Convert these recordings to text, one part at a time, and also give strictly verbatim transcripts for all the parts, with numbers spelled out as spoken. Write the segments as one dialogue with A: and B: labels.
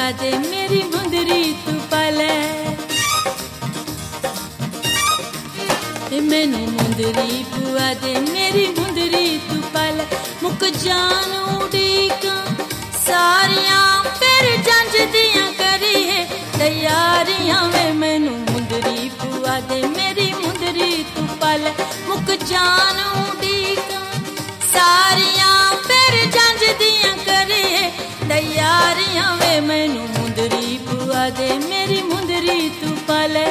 A: बुआ दे मेरी मुंदरी तू पाले मैनू मुंदरी बुआ दे मेरी मुंदरी तू पाले मुक जान उड़ीका सारियां फिर जंज दियां करिए तैयारियां वे मैनू मुंदरी बुआ दे मेरी मुंदरी तू पाले मुक जान उड़ीका सारियां फिर जंज दियां करिए तैयारियां वे मैनू मुंदरी बुआ दे मेरी मुंदरी तू पाले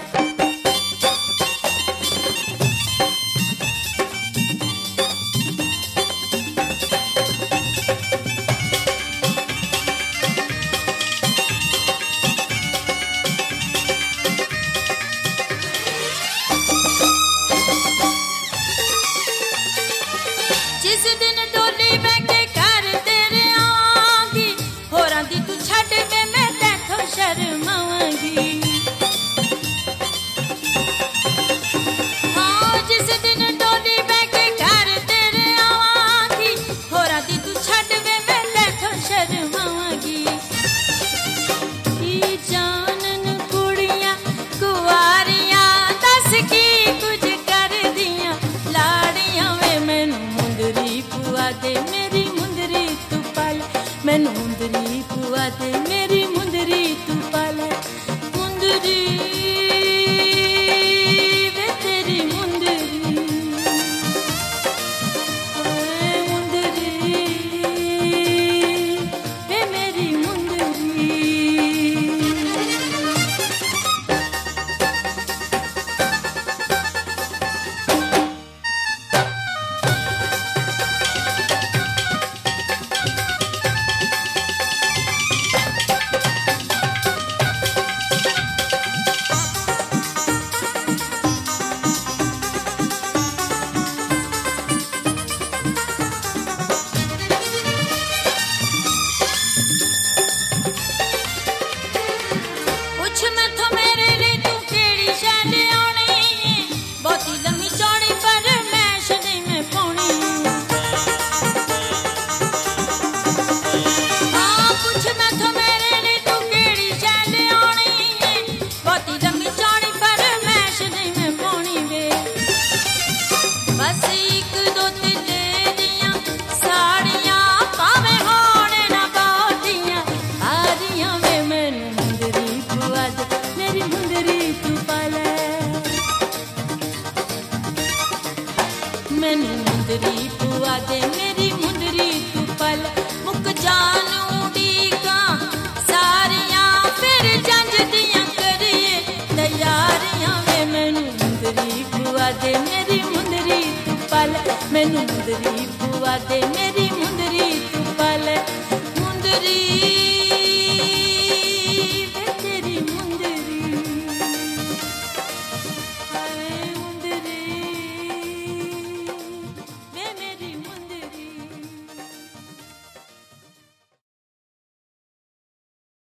A: जिस दिन डोली बैठे घर तेरे आवांगी होरां दी तू छड्ड वे मैं तैथों शर्मावांगी हाँ जिस दिन डोली बैठे घर तेरे आवांगी होरां दी तू छड्ड वे मैं तैथों शर्मावांगी की जानन कुड़ियां कुआरियां दस की कुछ कर दियां लाड़ियां वे मैनू मुंदरी बुआ दे मेरी मुंदरी तू पाले मैनू मुंदरी बुआ दे मेरी मुंदरी तू पाले मुंदरी वे तेरी मुंदरी ओए मुंदरी वे मेरी मुंदरी पुछ मैथों मेरे लिए तू केड़ी शै लियानी बहुती लम्मी चौड़ी पर मैश नहीं मैं पाउणी हाँ पुछ मैथों मेरे लिए तू केड़ी शै लियानी बहुती लम्मी चौड़ी पर मैश नहीं मैं पाउणी वे बस एक दो तिल्ले दियां साड़ियां भावें होण ना बहुतियां आरियां वे मैनू मुंदरी बुआ दे मेरी मुंदरी तू पाले मैनू मुंदरी बुआ दे मेरी मुंदरी तू पाले मुक जान उड़ीका सारियां फिर जंज दियां करिए तैयारियां वे मैनू मुंदरी बुआ दे मेरी मुंदरी तू पाले मैनू मुंदरी बुआ दे मेरी